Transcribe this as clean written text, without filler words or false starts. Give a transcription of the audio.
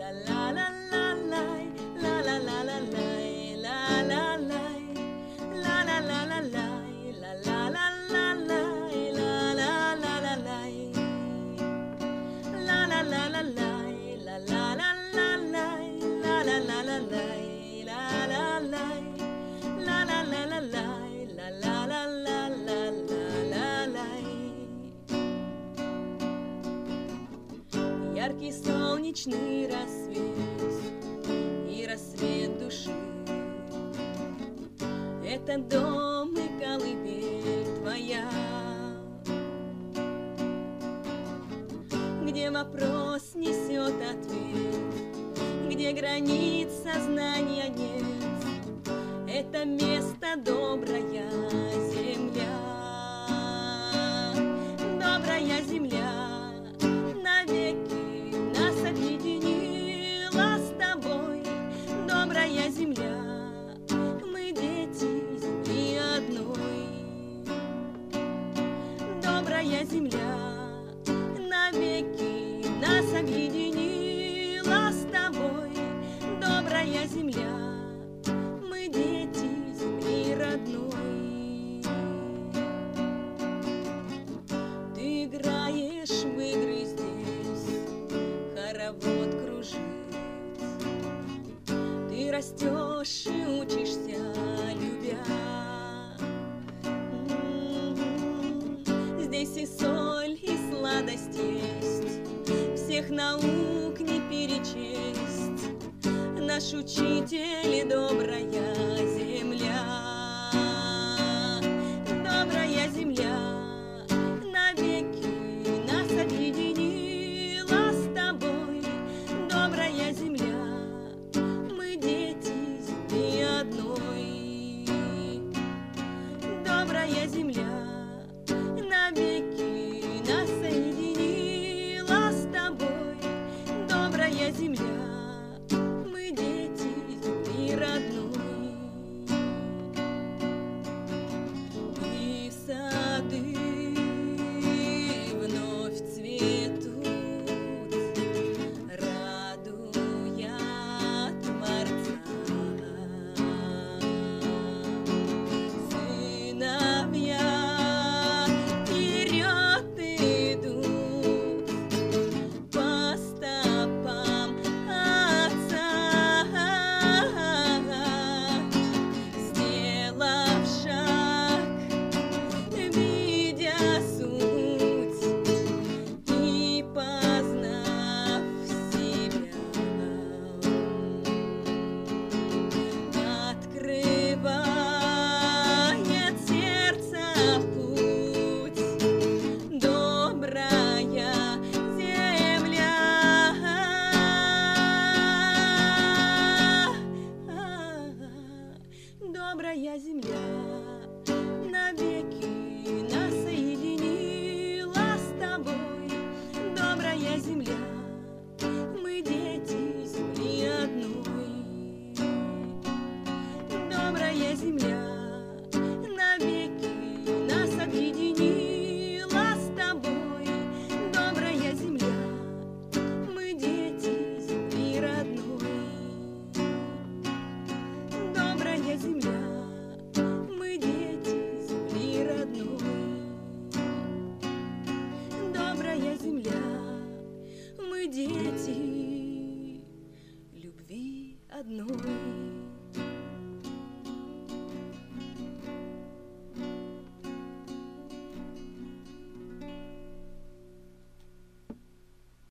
Яркий солнечный рассвет и рассвет души — это дом и колыбель твоя, где вопрос несет ответ, где границ сознания нет. Это место добрая земля, добрая земля, навеки нас объединила с тобой. Добрая земля, мы дети земли одной. Добрая земля, навеки нас объединила с тобой. Добрая земля, мы дети земли родной. Ты играешь в игры здесь, хоровод кружит. Ты растешь и учишься, любя. Здесь и соль, и сладость есть, всех наук не перечесть. Наш учитель и добрая земля, добрая земля, навеки нас объединила с тобой. Добрая земля, мы дети земли одной. Добрая земля, навеки нас соединила с тобой. Добрая земля, родной. И сады вновь цветут, радуя Творца. Сыновья вперед идут по стопам Отца. Добрая земля, навеки нас соединила с тобой. Добрая земля, мы дети земли одной. Добрая земля, навеки нас объединила с тобой. Добрая земля, мы дети земли родной. Добрая земля, мы дети земли родной. Добрая земля, мы дети любви одной.